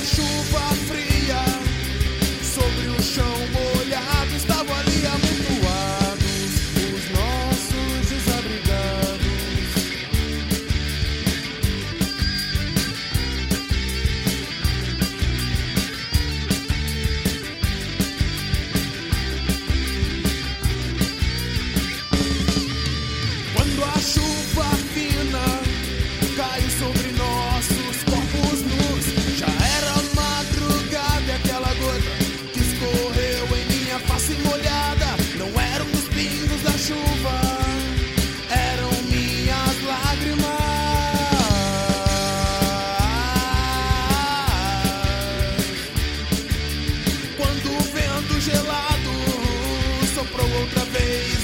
chuva fria sobre o chão molhado, estavam ali amontoados os nossos desabrigados. Quando a chuva fina caiu sobre nossos corpos nus, já era madrugada e aquela gota que escorreu em minha face molhada não eram os pingos da chuva, eram minhas lágrimas. Quando o vento gelado soprou outra vez